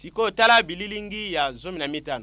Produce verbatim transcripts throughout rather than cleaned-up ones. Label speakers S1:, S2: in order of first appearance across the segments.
S1: Siko tala bililingi ya zomi na mitano.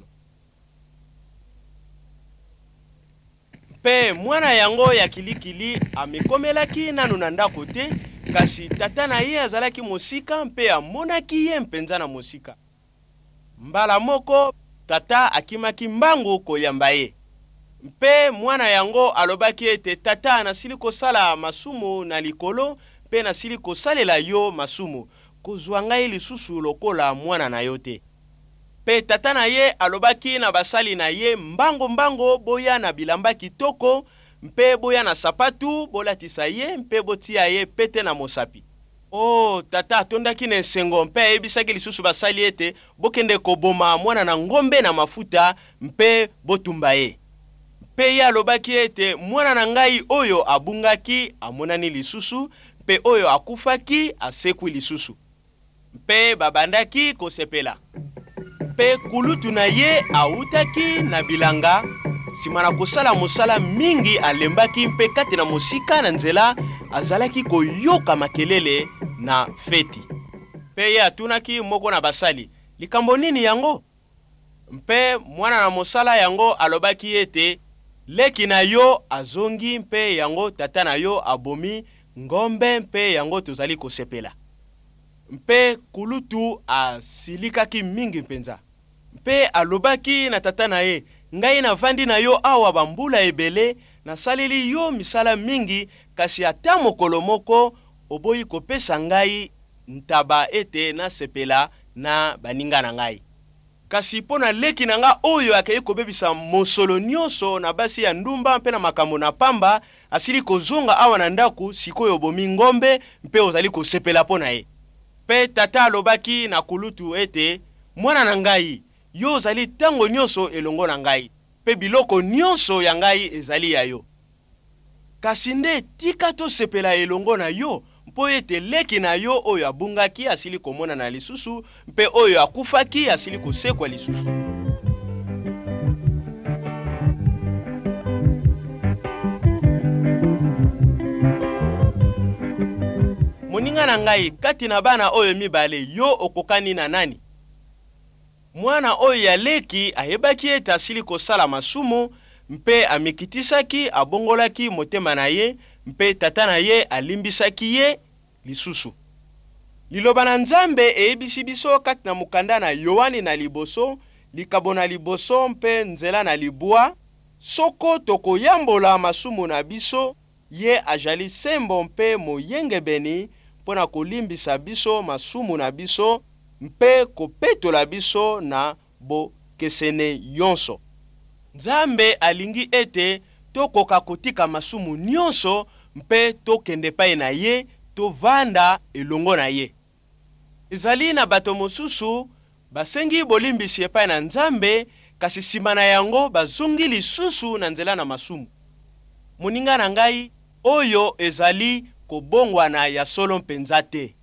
S1: Pe mwana yango ya kilikili amekomelaki nanu na ndako te, kasi tata na ye azalaki mosika mpe amonaki ye mpenza na mosika. Mbala moko tata akimaki mbangu koyamba ye. Mpe mwana yango alobaki ete tata anasili kosala masumu na likolo mpe nasili kosalela yo masumu, kozwa ngai lisusu lokola mwana na yo te. Pe tata na ye alobaki na basali na ye mbango mbango boya na bilamba kitoko mpe boya na sapatu bolatisa ye mpe botia ye pete na mosapi. Oh, tata atondaki na esengo mpe ayebisaki lisusu basali ete bokende koboma mwana na ngombe na mafuta mpe botumba ye. Mpe ye alobaki ete mwana na ngai oyo abungaki amonani lisusu mpe oyo akufaki asekwi lisusu. Mpe babandaki kosepela. Mpe kulutu na ye autaki na bilanga, simana kosala mosala mingi alembaki mpe kati na mosika na nzela azalaki koyoka makelele na feti. Mpe ye atunaki moko na basali, likambo nini yango? Mpe mwana na mosala yango alobaki ete leki na yo azongi mpe yango tata na yo abomi ngombe mpe yango tozali kosepela. Mpe kulutu asilikaki mingi mpenza. Mpe alobaki na tata na ye, ngai na vandi na yo awa bambula ebele, na saleli yo misala mingi, kasi ata mokolo moko oboyi kopesa ngai ntaba ete na sepela na baninga na ngai. Kasi pona leki na nga oyo akei kobebisa mosolo nyonso na basi ya ndumba mpe na makambo na pamba, asili kozonga awa na ndaku sikoyo bomi ngombe mpe ozali kosepela pona ye. Pe tata alobaki na kulutu ete mwana na ngai, yo ozali tango nyonso elongo na ngai, pe biloko nyonso ya ngai ezali ya yo. Kasi nde tika to sepela elongo na yo, mpo ete leki na yo oyo abungaki asili komona na lisusu, mpe oyo akufaki asili kosekwa lisusu. Moninga na ngai, kati na bana oyo mibale yo okokani na nani? Mwana oyo ya leki ayebaki ete asili kosala masumu, mpe amikitisaki abongolaki motema na ye, mpe tata na ye alimbisaki ye lisusu. Liloba na Nzambe eyebisi biso kati na mukanda na Yohani na liboso, likabo na liboso mpe nzela na libwa, soko tokoyambola masumu na biso, ye ajali sembo mpe moyengebeni pona kolimbisa biso masumu na biso mpe kopetola biso na bokesene yonso. Nzambe alingi ete tokoka kotika masumu nyonso mpe tokende pai na ye, tovanda elongo na ye. Ezali na bato mosusu basengi bolimbisi epai na Nzambe, kasi sima na yango bazongi lisusu na nzela na masumu. Moninga na ngai, oyo ezali kobongwana ya solo mpenza te.